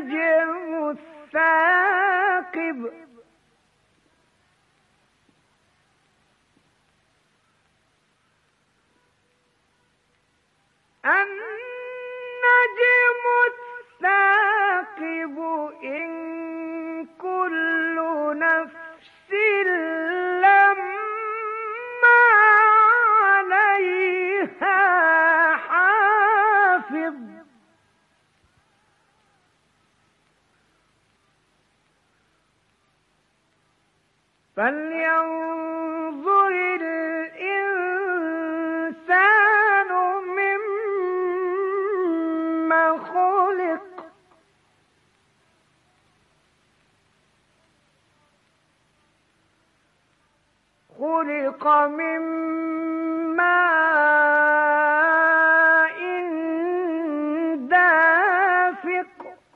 النجم الثاقب النجم الثاقب إن كل نفس لما عليها حافظ فلينظر الإنسان مما خلق خلق من ماء دافق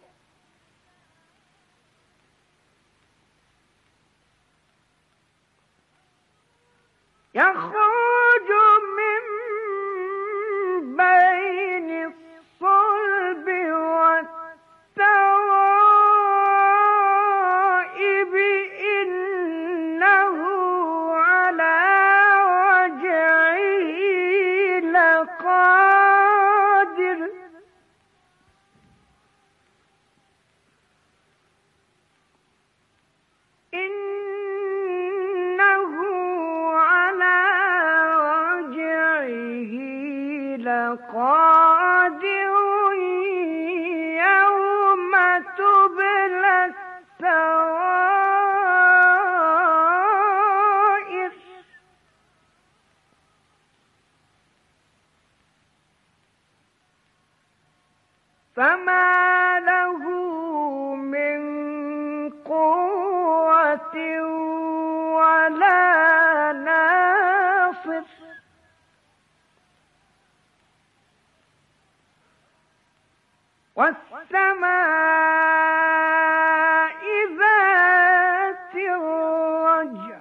يخرج من بين الصلب والترائب إنه على وجعه لقادر إنه على وجعه لقادر يوم تبلى السرائر فما له من قوة ولا ناصر والسماء ذات الرجع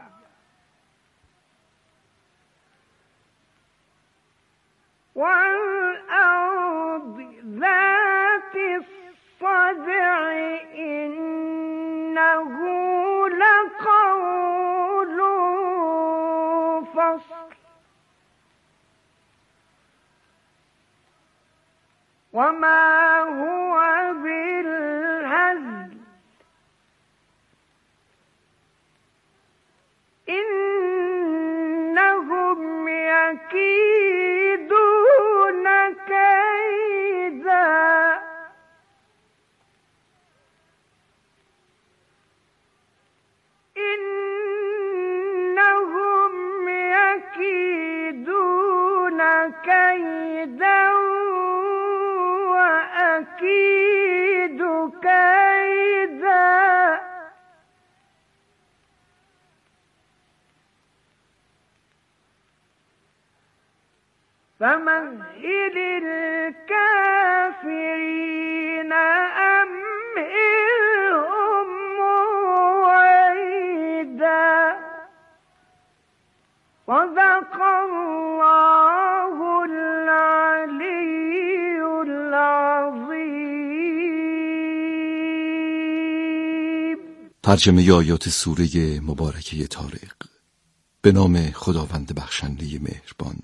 والأرض ذات الصدع إنه لقول فصل وما هو بالهزل إنهم يكيدون كيدا إنهم يكيدون كيدا وأكيد كيدا فمهل الكافرين أمهلهم رويدا صدق الله العلي العظيم. ترجمه آیات سوره مبارکه طارق. به نام خداوند بخشنده مهربان.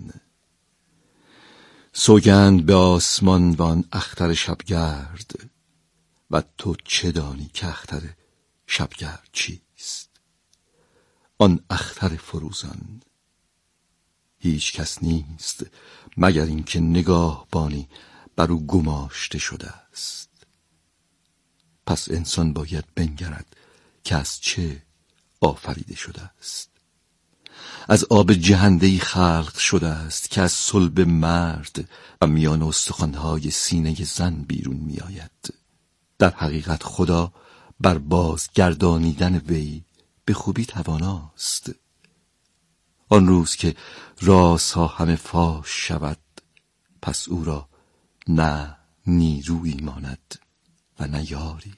سوگند به آسمان و آن اختر شبگرد و تو چه دانی که اختر شبگرد چیست؟ آن اختر فروزان هیچ کس نیست مگر اینکه نگاهبانی بر او گماشته شده است. پس انسان باید بنگرد که از چه آفریده شده است. از آب جهنده‌ای خلق شده است که از صلب مرد و میان استخوان‌های سینه زن بیرون می آید. در حقیقت خدا بر بازگردانیدن وی به خوبی تواناست. آن روز که رازها همه فاش شود، پس او را نه نیرویی ماند و نه یاری.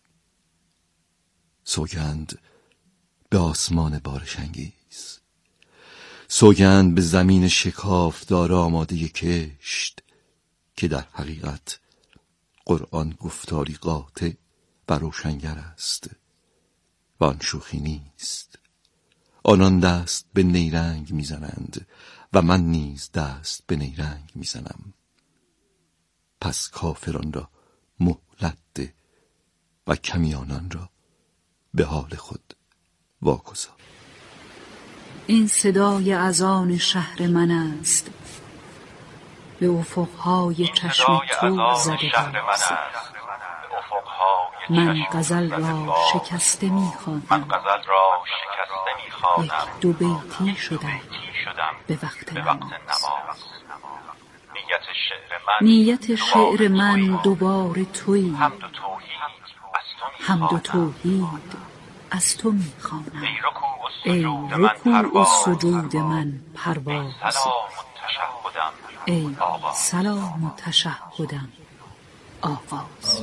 سوگند به آسمان بارش‌انگیز، سوگند به زمین شکافدار آماده کشت که در حقیقت قرآن گفتاری قاطع و روشنگر است و آن شوخی نیست. آنان دست به نیرنگ میزنند و من نیز دست به نیرنگ میزنم. پس کافران را مهلت ده و کمیانان را به حال خود واگذار. این صدای اذان شهر من است، به افقهای چشم تو زده باز. من غزل را شکسته میخوانم، یک دو بیتی شدم به وقت نماز. نیت شعر من دوباره تویی، حمد و توحید از تو میخوانم. ای رکوع و سجود من پرواز، ای سلام و تشهدم آغاز.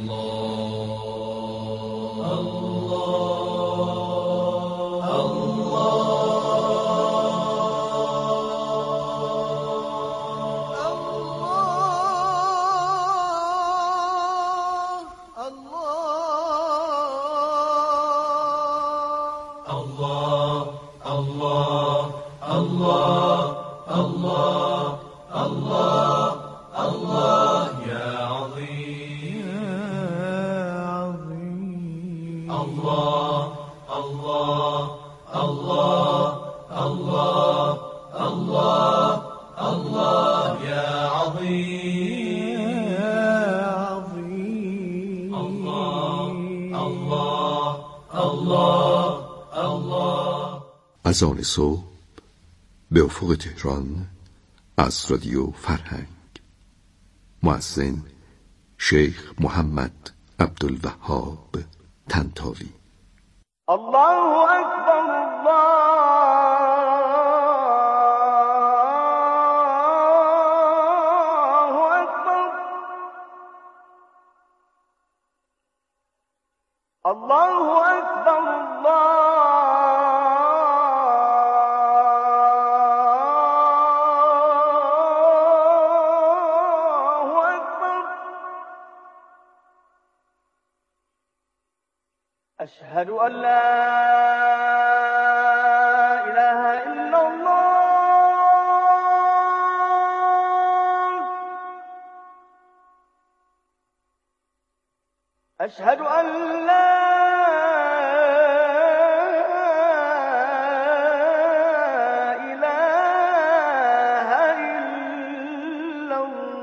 اذان صبح به افق تهران از رادیو فرهنگ. مؤذن شیخ محمد عبدالوهاب طنطاوی. الله اکبر، الله اکبر، الله اکبر، الله أشهد أن لا إله إلا الله، أشهد أن لا إله إلا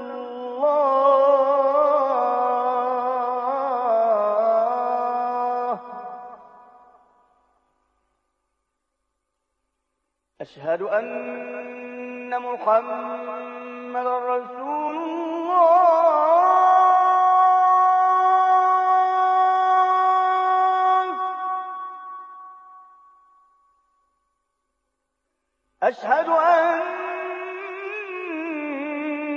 الله، أشهد أن محمد رسول الله، أشهد أن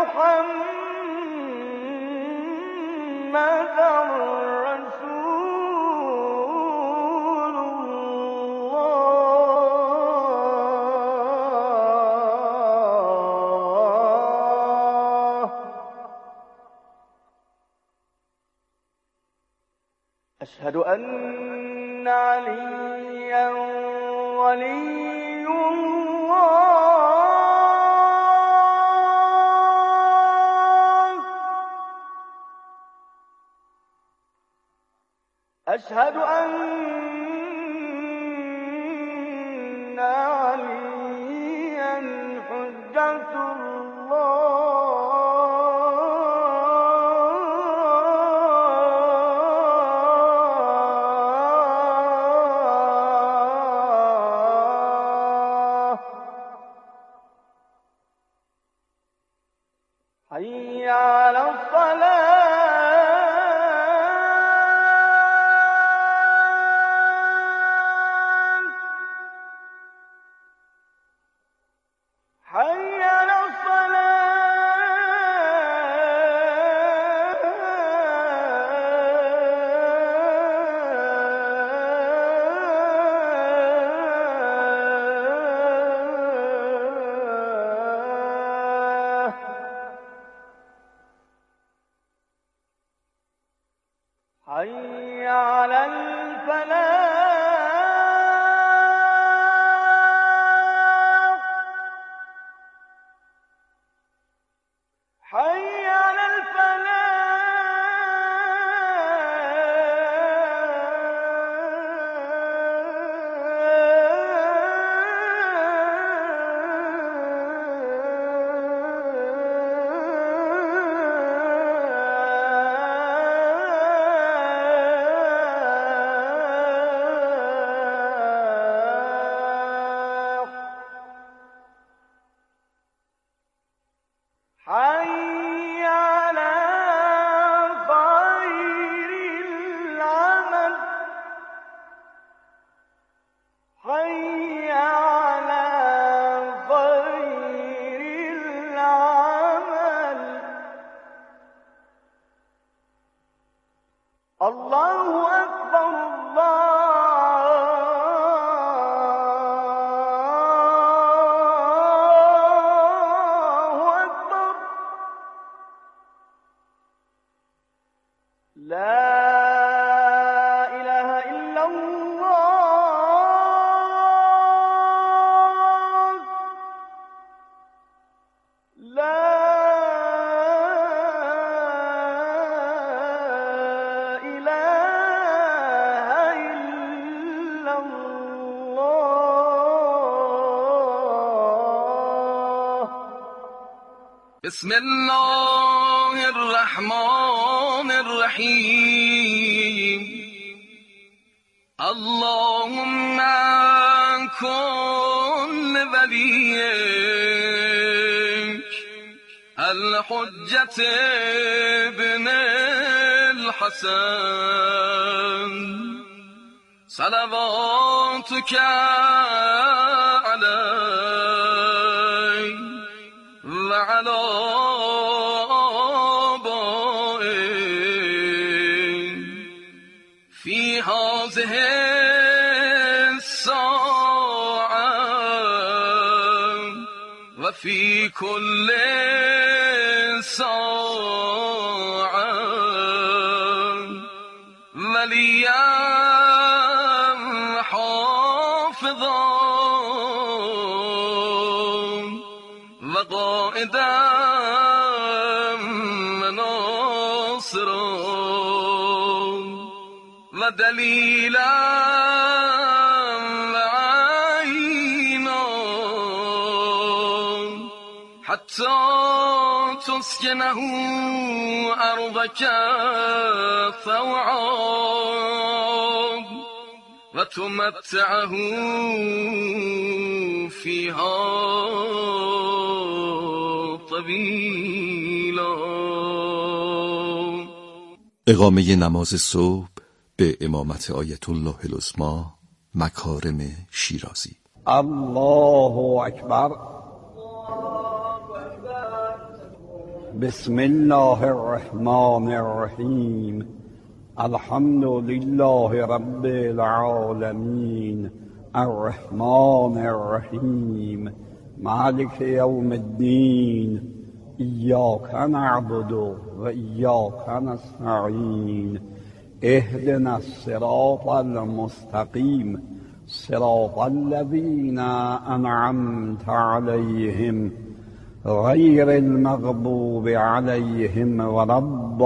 محمد رسول الله، أشهد أن عليا ولي الله، أشهد أن عليا حجة الله، حي على الصلاة، حي على الصلاة، حي على الفلاح حي على حي على خير العمل حي على خير العمل الله أكبر لا إله إلا الله لا إله إلا الله بسم الله الرحمن الرحيم اللهم كن لوليك الحجة ابن الحسن صلواتك عليه وعلى في هذه الساعة وفي كل ساعة وليا حافظا وقائدا وناصرا ودليلا وعينا حتى تسكنه أرضك طوعا وتمتعه فيها طويلا. اقامه نماز صبح به امامت آیت الله العظمی مکارم شیرازی. الله اکبر. بسم الله الرحمن الرحیم. الحمد لله رب العالمین الرحمن الرحیم مالک یوم الدین ایاک نعبد و ایاک نستعین اهدنا الصراط المستقیم صراط الذين أنعمت عليهم غير المغضوب عليهم ولا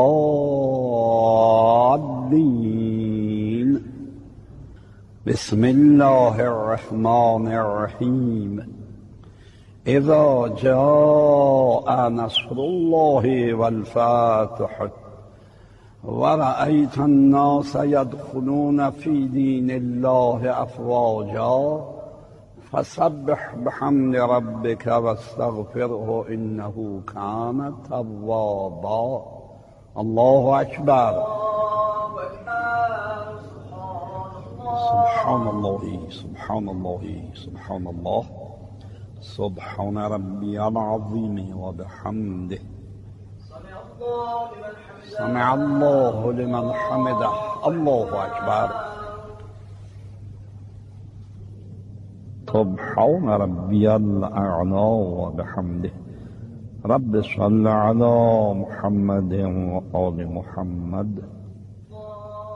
الضالين. بسم الله الرحمن الرحيم. إذا جاء نصر الله والفتح ورأيت الناس يدخلون في دين الله أفواجا فسبح بحمد ربك واستغفره إنه كان توابا. الله أكبر. سبحان الله سبحان الله سبحان الله سبحان ربي العظيم وبحمده. سمع الله لمن حمده. الله أكبر. سبحان ربي الأعلى وبحمده. رب صل على محمد وآل محمد.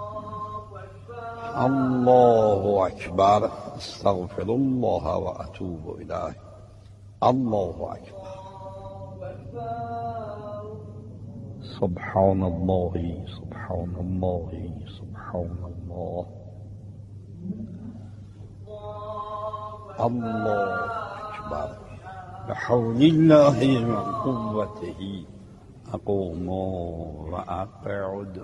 الله أكبر استغفر الله وأتوب إليه الله أكبر سبحان الله سبحان الله سبحان الله الله أكبر بحول الله وقوته أقوم وأقعد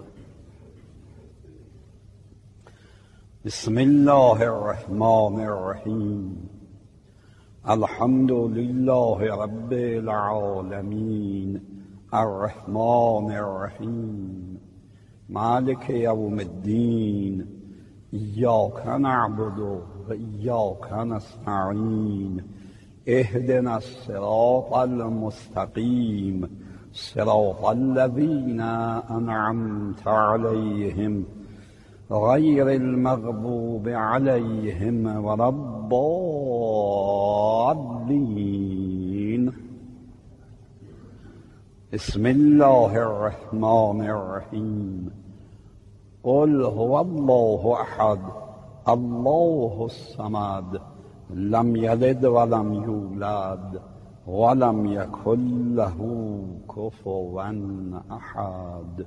بسم الله الرحمن الرحيم الحمد لله رب العالمين الرحمن الرحيم مالك يوم الدين إياك نعبد وإياك نستعين اهدنا الصراط المستقيم صراط الذين أنعمت عليهم غير المغضوب عليهم ولا الضالين بسم الله الرحمن الرحيم قل هو الله أحد الله الصمد لم يلد ولم يولد ولم يكن له كفوا أحد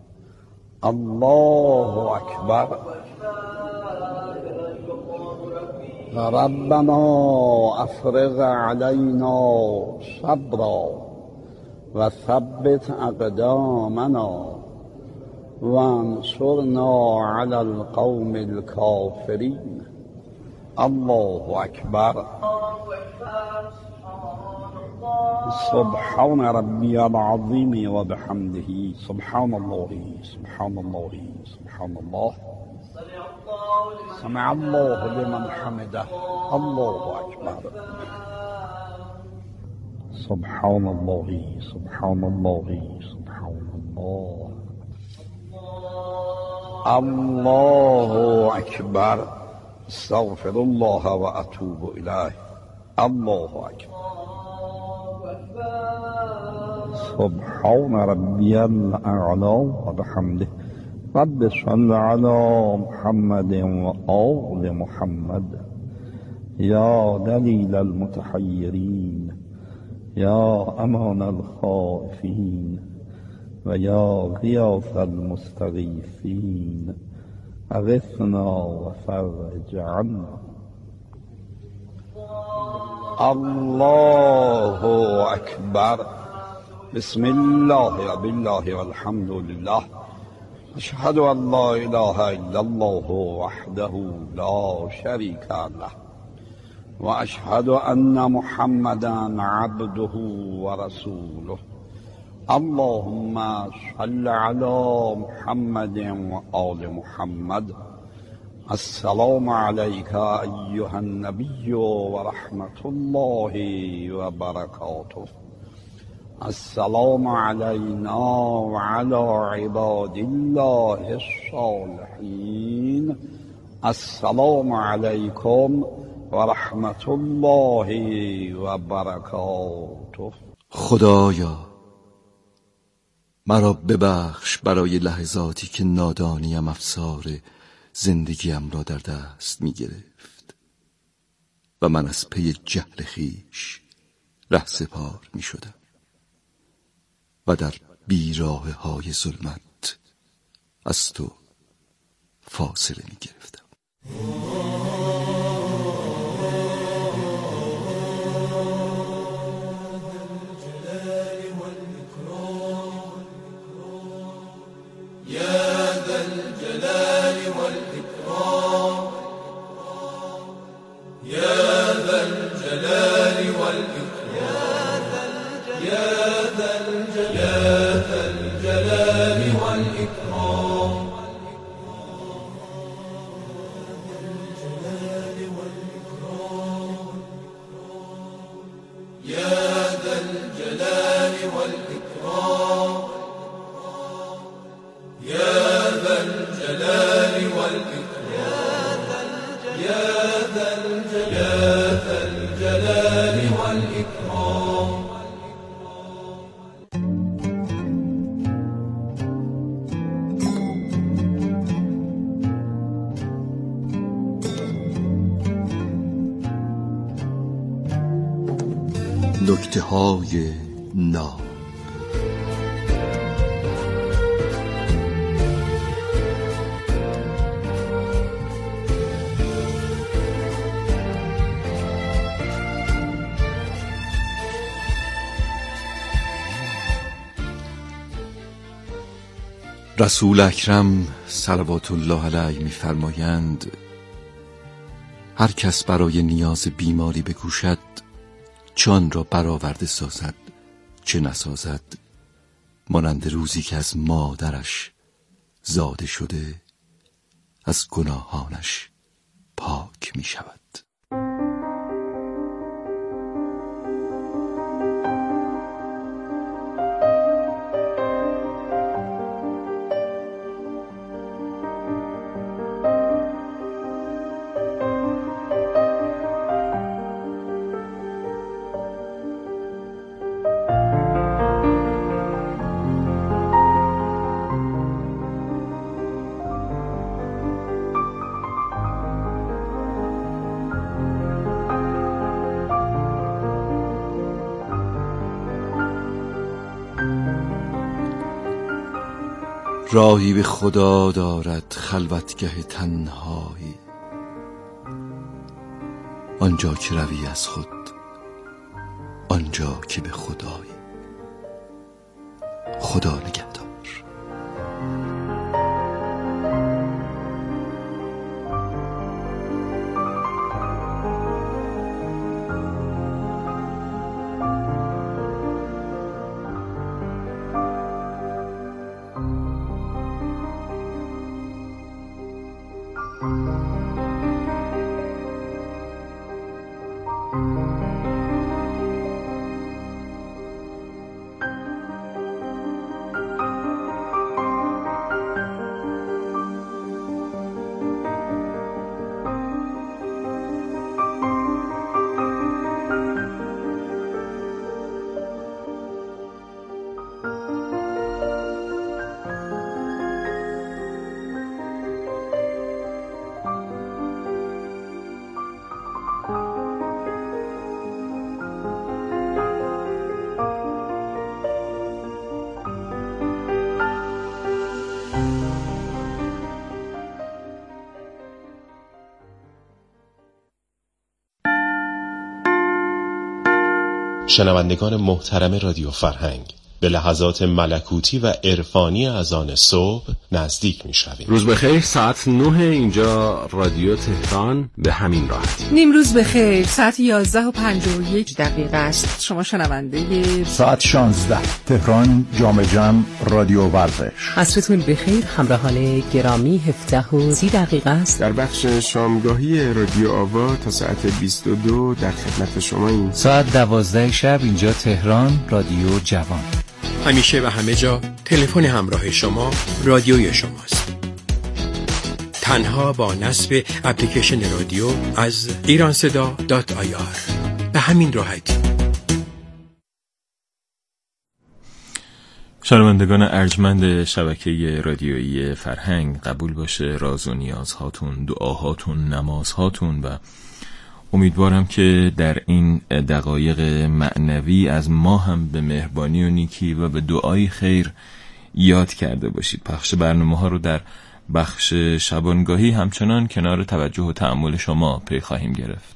الله أكبر ربنا أفرغ علينا صبرا وثبت أقدامنا وانصرنا على القوم الكافرين الله أكبر سبحان ربي العظيم وبحمده سبحان الله سبحان الله سبحان الله سمع الله لمن حمده الله أكبر سبحان الله سبحان الله سبحان الله الله أكبر استغفر الله وأتوب إليه الله أكبر سبحان ربي الأعلى وبحمده رب صل على محمد وآل محمد يا دليل المتحيرين يا أمان الخائفين ويا غياث المستغيثين أغثنا وفرج عنا الله أكبر بسم الله وبالله والحمد لله أشهد أن لا إله إلا الله وحده لا شريك له وأشهد أن محمدا عبده ورسوله اللهم صل على محمد وآل محمد السلام عليك أيها النبي ورحمة الله وبركاته السلام علينا وعلى عباد الله الصالحين السلام عليكم ورحمة الله وبركاته خدایا مرا ببخش برای لحظاتی که نادانیم افسار زندگیم را در دست می گرفت و من از پی جهل خویش رهسپار می شدم و در بیراه های ظلمت از تو فاصله می گرفتم. نکته‌های ناب. رسول اکرم صلوات الله علیه می‌فرمایند هر کس برای نیاز بیماری بکوشد جان را برآورده سازد چه نسازد، مانند روزی که از مادرش زاده شده از گناهانش پاک می شود. راهی به خدا دارد خلوتگه تنهایی، آنجا که روی از خود، آنجا که به خدایی. خدا نگهدار. شنوندگان محترم رادیو فرهنگ، به لحظات ملکوتی و عرفانی اذان صبح نزدیک می‌شویم. روز بخیر، ساعت 9 اینجا رادیو تهران، به همین راحتی. نیم روز بخیر، ساعت 11:51 است. شما شنونده ساعت 16 تهران جام جم رادیو ورزش. عصرتون بخیر، همراهان گرامی. 17:30 است. در بخش شامگاهی رادیو آوا تا ساعت 22 در خدمت شماییم. ساعت 12 شب اینجا تهران رادیو جوان. همیشه و همه جا تلفن همراه شما رادیوی شماست. تنها با نصب اپلیکیشن رادیو از ایرانصدا.ir. به همین راحتی. شنوندگان ارجمند شبکه رادیویی فرهنگ، قبول باشه راز و نیازهاتون، دعاهاتون، نمازهاتون و امیدوارم که در این دقایق معنوی از ما هم به مهربانی و نیکی و به دعای خیر یاد کرده باشید. پخش برنامه ها رو در بخش شبانگاهی همچنان کنار توجه و تأمل شما پی خواهیم گرفت.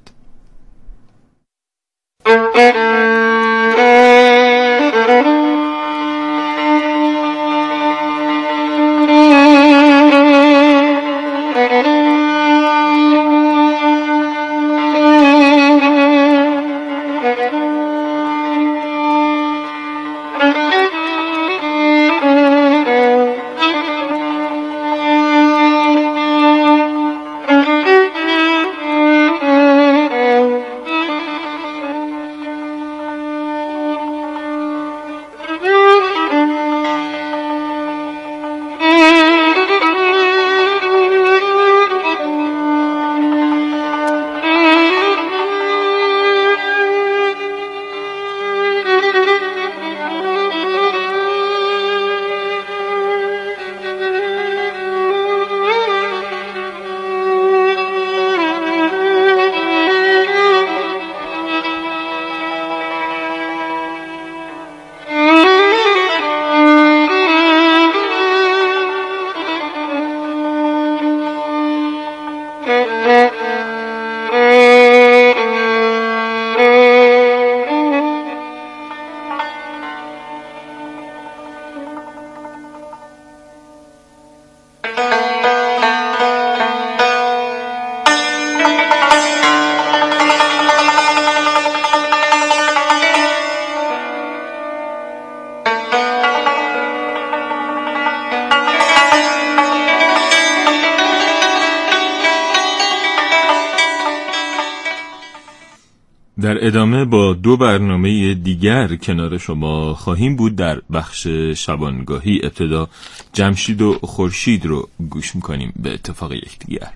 در ادامه با 2 برنامه دیگر کنار شما خواهیم بود. در بخش شبانگاهی ابتدا جمشید و خورشید رو گوش میکنیم به اتفاق یکدیگر.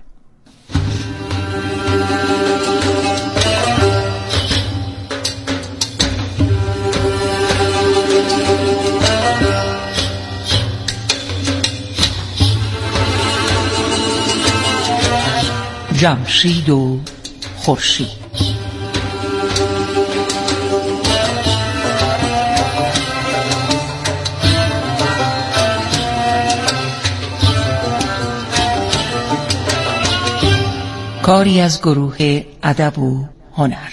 جمشید و خورشید. کاری از گروه ادب و هنر.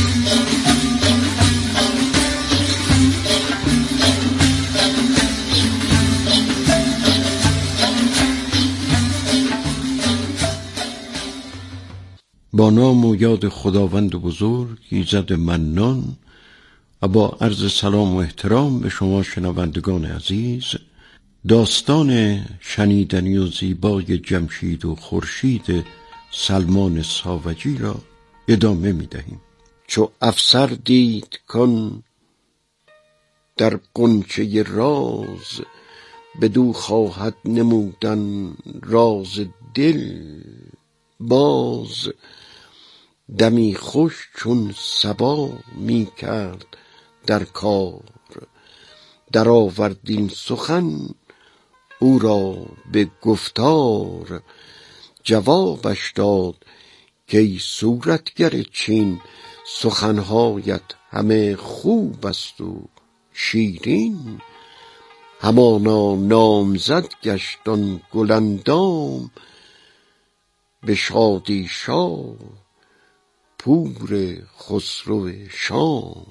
با نام و یاد خداوند بزرگ ایزد منان و با عرض سلام و احترام به شما شنوندگان عزیز، داستان شنیدنی و زیبای جمشید و خورشید سلمان ساوجی را ادامه می دهیم. چو افسر دید کن در غنچه راز، بدو خواهد نمودن راز دل باز. دمی خوش چون صبا می کرد در کار، در آورد این سخن او را به گفتار. جوابش داد که ای صورتگر چین، سخنهایت همه خوب است و شیرین. همانا نامزد گشت آن گلندام، به شادی شاه پور خسرو شام.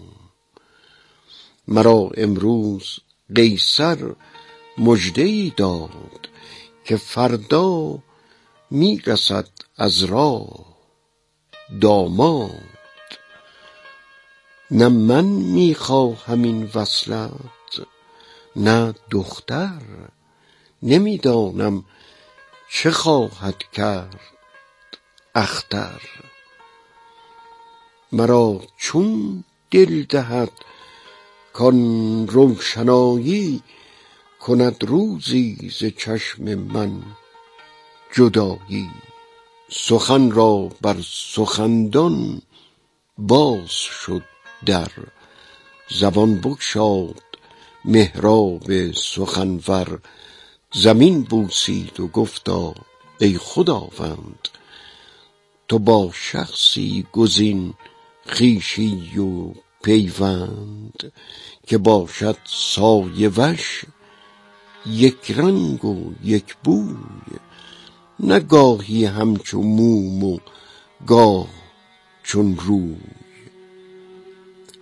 مرا امروز قیصر مژده‌ای داد، که فردا می رسد از راه داماد. نه من می خواهم این وصلت نه دختر، نمی دانم چه خواهد کرد اختر. مرا چون دل دهد کان روشنایی، کند روزی ز چشم من جدایی. سخن را بر سخندان باز شد در، زبان بگشاد محراب سخنور. زمین بوسید و گفتا ای خداوند، تو با شخصی گزین خویشی و پیوند. که باشد سایه وش یک رنگ و یک بوی، نه گاهی همچو موم و گاه چون روی.